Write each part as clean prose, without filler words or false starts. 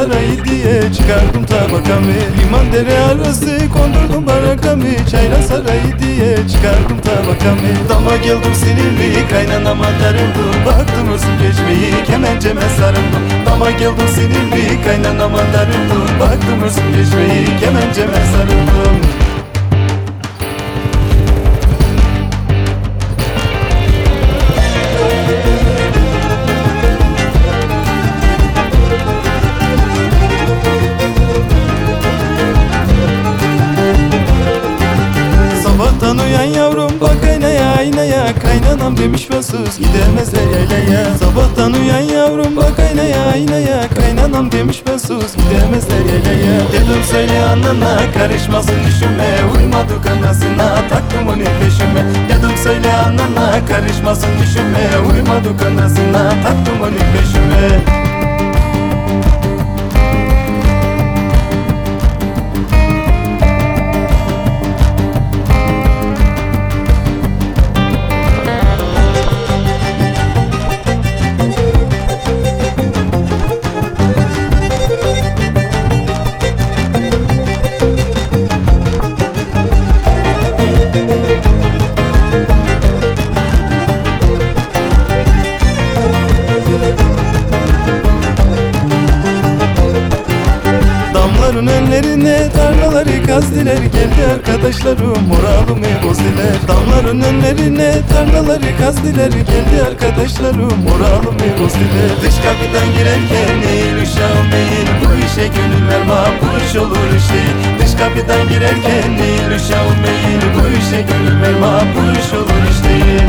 sarayı diye çıkardım tabakamı. Liman dere arası kondurdum barakamı. Çayla sarayı diye çıkardım tabakamı. Dama geldim sinirli kaynanama darıldım. Baktım hırsım geçmeyi kemenceme sarıldım. Dama geldim sinirli kaynanama darıldım. Baktım hırsım geçmeyi kemenceme sarıldım. Sabahtan uyan yavrum bak aynaya aynaya. Kaynanam demiş ben sus gidemezler yaylaya. Sabahtan uyan yavrum bak aynaya aynaya. Kaynanam demiş ben sus gidemezler yaylaya. Dedim söyle anana karışmasın işime. Uymadık anasına taktım onu peşime. Dedim söyle anana karışmasın işime. Uymadık anasına taktım onu peşime. Damların önlerine tarlaları kazdiler. Geldi arkadaşlarım moralımı bozdiler. Damların önlerine tarlaları kazdiler. Geldi arkadaşlarım moralımı bozdiler. Dış kapıdan girerken eğil uşağım eğil. Bu işe gönül verme bu iş olur iş değil. Dış kapıdan girerken eğil uşağım eğil. Bu işe gönül verme bu iş olur iş değil.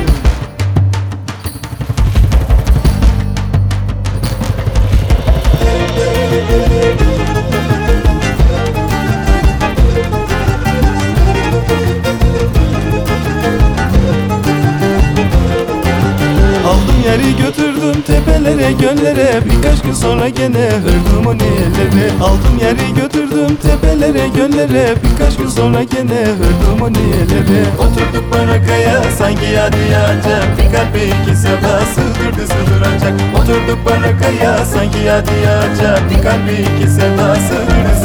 Aldım yeri götürdüm tepelere göllere. Birkaç gün sonra gene hırdım onu ellere. Aldım yeri götürdüm tepelere göllere. Birkaç gün sonra gene hırdım onu ellere. Oturduk barakaya sanki yadi yağacak. Bir kalbi iki sevda sığdırdı sığdıracak. Oturduk barakaya sanki yadi yağacak. Bir kalbi iki sevda sığdırdı